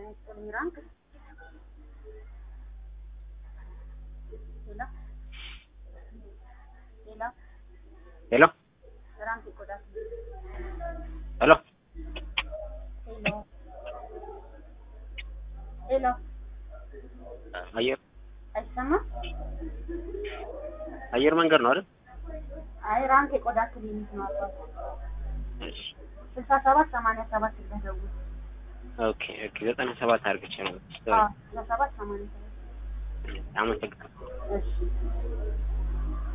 ይስጥልኝ ራንክ ሌላ ሄሎ ራንክ ይቆዳል ሄሎ ሄሎ አየር አይሰማም መንገድ ነው አይደል? አይ ራንክ የቆዳ ክሊኒክ ነው አባቱ እሺ 6787 ተደውል ኦኬ 97 አድርገሽ ነው 6787 አመሰግናለሁ። እሺ